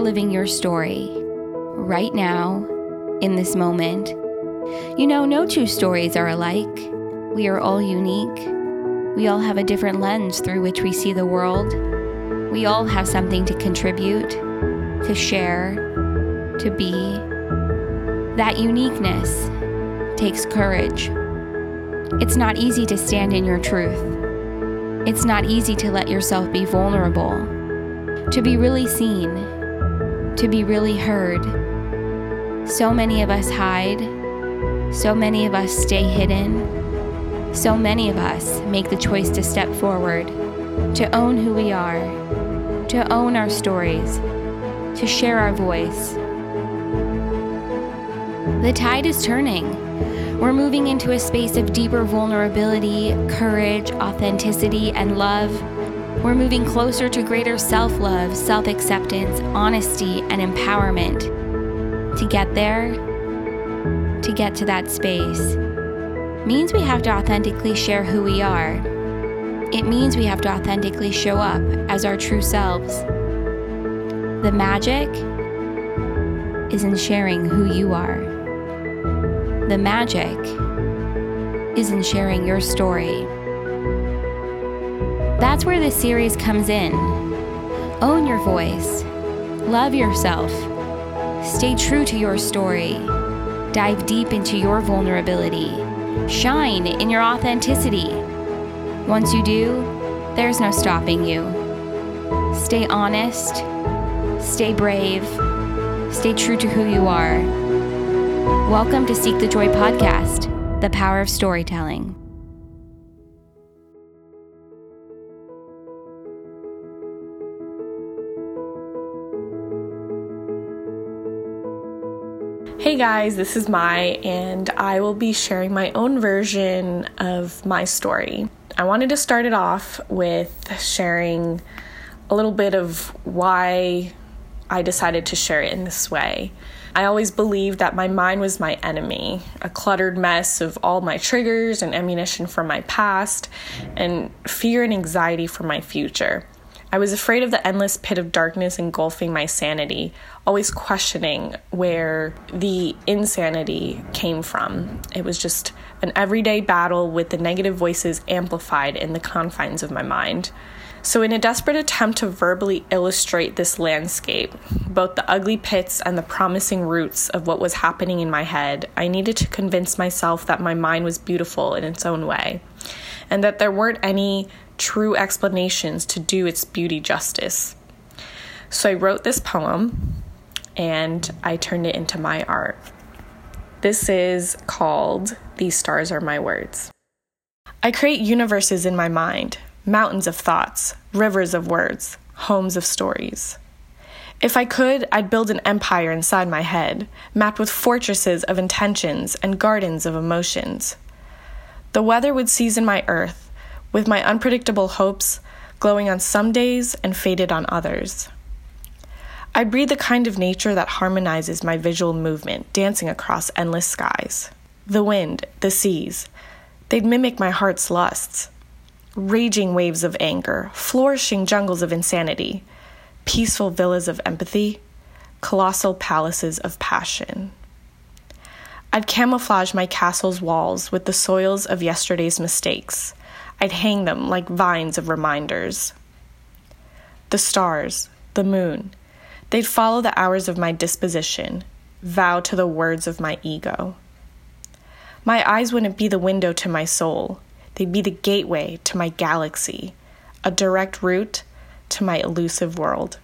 living your story right now, in this moment. You know, no two stories are alike. We are all unique. We all have a different lens through which we see the world. We all have something to contribute, to share, to be. That uniqueness takes courage. It's not easy to stand in your truth. It's not easy to let yourself be vulnerable, to be really seen, to be really heard. So many of us hide. So many of us stay hidden. So many of us make the choice to step forward, to own who we are, to own our stories, to share our voice. The tide is turning. We're moving into a space of deeper vulnerability, courage, authenticity, and love. We're moving closer to greater self-love, self-acceptance, honesty, and empowerment. To get there, to get to that space, means we have to authentically share who we are. It means we have to authentically show up as our true selves. The magic is in sharing who you are. The magic is in sharing your story. That's where this series comes in. Own your voice. Love yourself. Stay true to your story. Dive deep into your vulnerability. Shine in your authenticity. Once you do, there's no stopping you. Stay honest. Stay brave. Stay true to who you are. Welcome to Seek the Joy Podcast, the power of storytelling. Hey guys, this is Mai, and I will be sharing my own version of my story. I wanted to start it off with sharing a little bit of why I decided to share it in this way. I always believed that my mind was my enemy, a cluttered mess of all my triggers and ammunition from my past, and fear and anxiety for my future. I was afraid of the endless pit of darkness engulfing my sanity, always questioning where the insanity came from. It was just an everyday battle with the negative voices amplified in the confines of my mind. So in a desperate attempt to verbally illustrate this landscape, both the ugly pits and the promising roots of what was happening in my head, I needed to convince myself that my mind was beautiful in its own way, and that there weren't any true explanations to do its beauty justice. So I wrote this poem, and I turned it into my art. This is called These Stars Are My Words. I create universes in my mind, mountains of thoughts, rivers of words, homes of stories. If I could, I'd build an empire inside my head, mapped with fortresses of intentions and gardens of emotions. The weather would season my earth, with my unpredictable hopes glowing on some days and faded on others. I breathe the kind of nature that harmonizes my visual movement, dancing across endless skies. The wind, the seas, they'd mimic my heart's lusts. Raging waves of anger, flourishing jungles of insanity, peaceful villas of empathy, colossal palaces of passion. I'd camouflage my castle's walls with the soils of yesterday's mistakes. I'd hang them like vines of reminders. The stars, the moon, they'd follow the hours of my disposition, vow to the words of my ego. My eyes wouldn't be the window to my soul. They'd be the gateway to my galaxy, a direct route to my elusive world.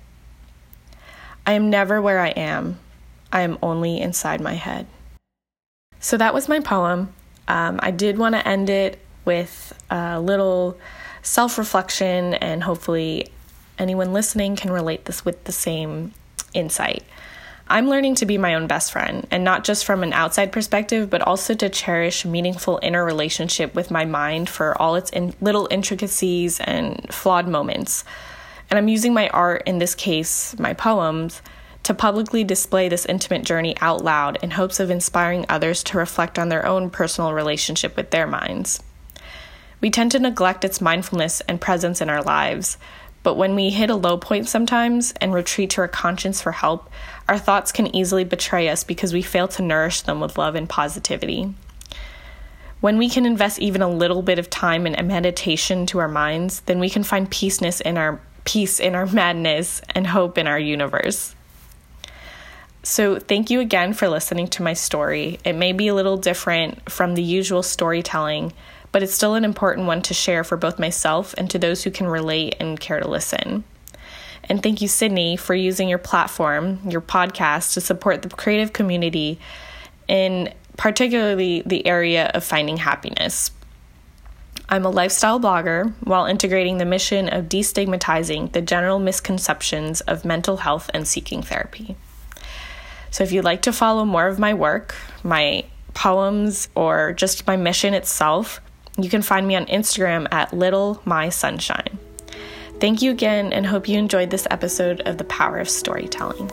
I am never where I am only inside my head. So that was my poem. I did want to end it with a little self-reflection, and hopefully anyone listening can relate this with the same insight. I'm learning to be my own best friend, and not just from an outside perspective, but also to cherish meaningful inner relationship with my mind for all its little intricacies and flawed moments. And I'm using my art, in this case, my poems, to publicly display this intimate journey out loud in hopes of inspiring others to reflect on their own personal relationship with their minds. We tend to neglect its mindfulness and presence in our lives, But when we hit a low point sometimes and retreat to our conscience for help, our thoughts can easily betray us because we fail to nourish them with love and positivity. When we can invest even a little bit of time in meditation to our minds, then we can find peace in our madness and hope in our universe. So thank you again for listening to my story. It may be a little different from the usual storytelling, but it's still an important one to share for both myself and to those who can relate and care to listen. And thank you, Sydney, for using your platform, your podcast, to support the creative community in particularly the area of finding happiness. I'm a lifestyle blogger while integrating the mission of destigmatizing the general misconceptions of mental health and seeking therapy. So if you'd like to follow more of my work, my poems, or just my mission itself, you can find me on Instagram at Little My Sunshine. Thank you again, and hope you enjoyed this episode of The Power of Storytelling.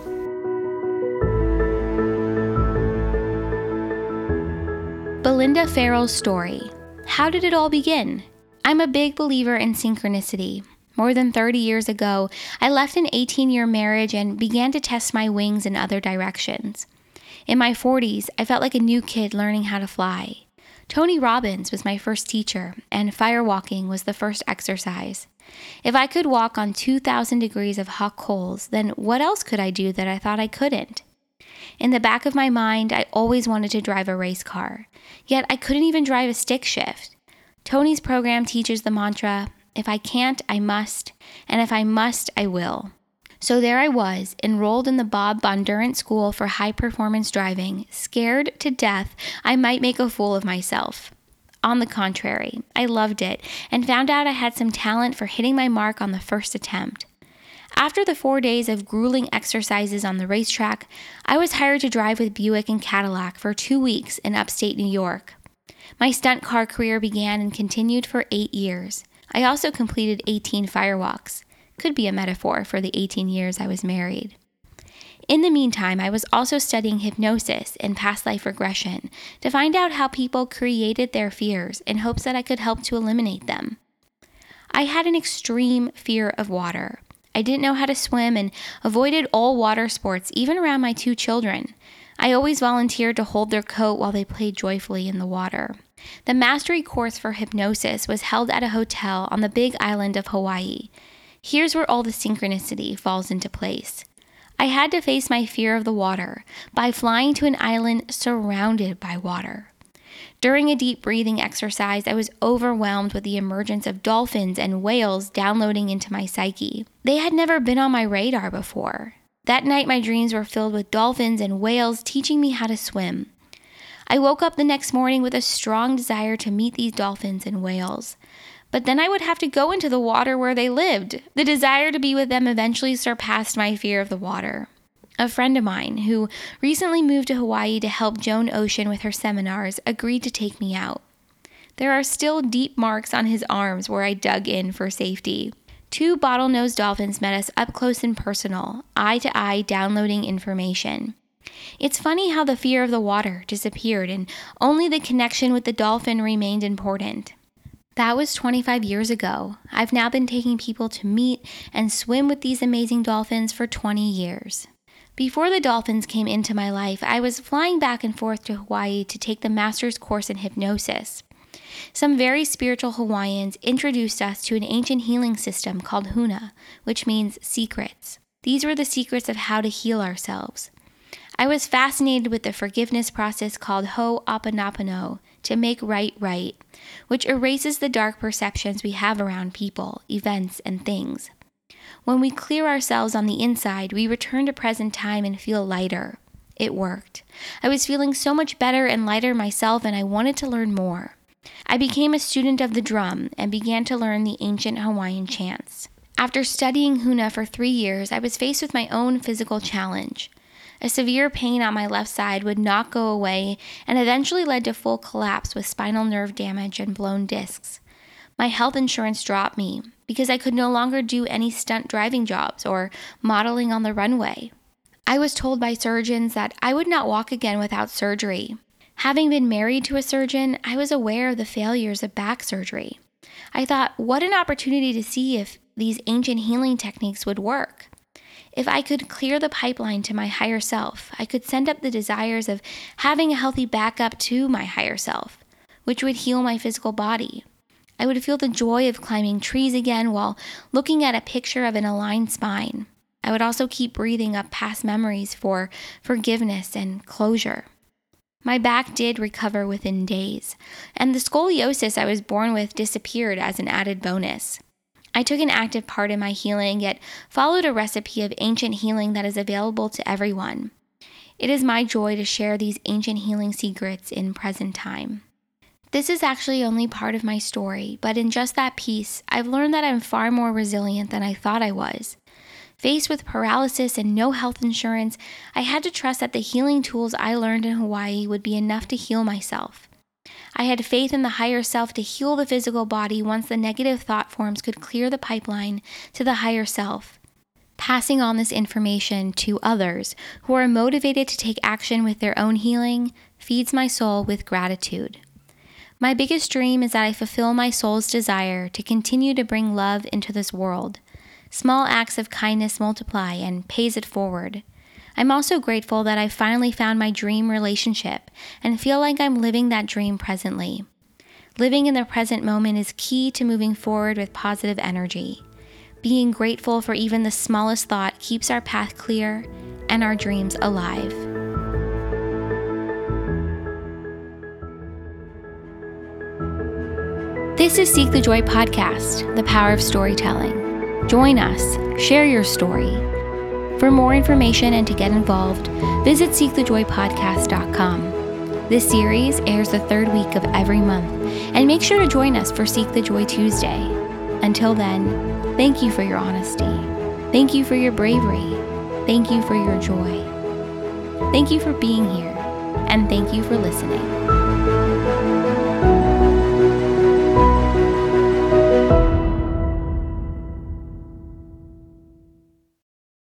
Belinda Farrell's story. How did it all begin? I'm a big believer in synchronicity. More than 30 years ago, I left an 18-year marriage and began to test my wings in other directions. In my 40s, I felt like a new kid learning how to fly. Tony Robbins was my first teacher, and firewalking was the first exercise. If I could walk on 2,000 degrees of hot coals, then what else could I do that I thought I couldn't? In the back of my mind, I always wanted to drive a race car, yet I couldn't even drive a stick shift. Tony's program teaches the mantra, if I can't, I must, and if I must, I will. So there I was, enrolled in the Bob Bondurant School for High Performance Driving, scared to death I might make a fool of myself. On the contrary, I loved it and found out I had some talent for hitting my mark on the first attempt. After the 4 days of grueling exercises on the racetrack, I was hired to drive with Buick and Cadillac for 2 weeks in upstate New York. My stunt car career began and continued for 8 years. I also completed 18 firewalks. Could be a metaphor for the 18 years I was married. In the meantime, I was also studying hypnosis and past life regression to find out how people created their fears in hopes that I could help to eliminate them. I had an extreme fear of water. I didn't know how to swim and avoided all water sports, even around my 2 children. I always volunteered to hold their coat while they played joyfully in the water. The mastery course for hypnosis was held at a hotel on the big island of Hawaii. Here's where all the synchronicity falls into place. I had to face my fear of the water by flying to an island surrounded by water. During a deep breathing exercise, I was overwhelmed with the emergence of dolphins and whales downloading into my psyche. They had never been on my radar before. That night, my dreams were filled with dolphins and whales teaching me how to swim. I woke up the next morning with a strong desire to meet these dolphins and whales. But then I would have to go into the water where they lived. The desire to be with them eventually surpassed my fear of the water. A friend of mine, who recently moved to Hawaii to help Joan Ocean with her seminars, agreed to take me out. There are still deep marks on his arms where I dug in for safety. 2 bottlenose dolphins met us up close and personal, eye to eye, downloading information. It's funny how the fear of the water disappeared and only the connection with the dolphin remained important. That was 25 years ago. I've now been taking people to meet and swim with these amazing dolphins for 20 years. Before the dolphins came into my life, I was flying back and forth to Hawaii to take the master's course in hypnosis. Some very spiritual Hawaiians introduced us to an ancient healing system called Huna, which means secrets. These were the secrets of how to heal ourselves. I was fascinated with the forgiveness process called Ho'oponopono, to make right, which erases the dark perceptions we have around people, events, and things. When we clear ourselves on the inside, we return to present time and feel lighter. It worked. I was feeling so much better and lighter myself, and I wanted to learn more. I became a student of the drum and began to learn the ancient Hawaiian chants. After studying Huna for 3 years, I was faced with my own physical challenge. A severe pain on my left side would not go away and eventually led to full collapse with spinal nerve damage and blown discs. My health insurance dropped me because I could no longer do any stunt driving jobs or modeling on the runway. I was told by surgeons that I would not walk again without surgery. Having been married to a surgeon, I was aware of the failures of back surgery. I thought, what an opportunity to see if these ancient healing techniques would work. If I could clear the pipeline to my higher self, I could send up the desires of having a healthy backup to my higher self, which would heal my physical body. I would feel the joy of climbing trees again while looking at a picture of an aligned spine. I would also keep breathing up past memories for forgiveness and closure. My back did recover within days, and the scoliosis I was born with disappeared as an added bonus. I took an active part in my healing, yet followed a recipe of ancient healing that is available to everyone. It is my joy to share these ancient healing secrets in present time. This is actually only part of my story, but in just that piece, I've learned that I'm far more resilient than I thought I was. Faced with paralysis and no health insurance, I had to trust that the healing tools I learned in Hawaii would be enough to heal myself. I had faith in the higher self to heal the physical body once the negative thought forms could clear the pipeline to the higher self. Passing on this information to others who are motivated to take action with their own healing feeds my soul with gratitude. My biggest dream is that I fulfill my soul's desire to continue to bring love into this world. Small acts of kindness multiply and pays it forward. I'm also grateful that I finally found my dream relationship and feel like I'm living that dream presently. Living in the present moment is key to moving forward with positive energy. Being grateful for even the smallest thought keeps our path clear and our dreams alive. This is Seek the Joy Podcast, the power of storytelling. Join us, share your story. For more information and to get involved, visit seekthejoypodcast.com. This series airs the third week of every month, and make sure to join us for Seek the Joy Tuesday. Until then, thank you for your honesty. Thank you for your bravery. Thank you for your joy. Thank you for being here, and thank you for listening.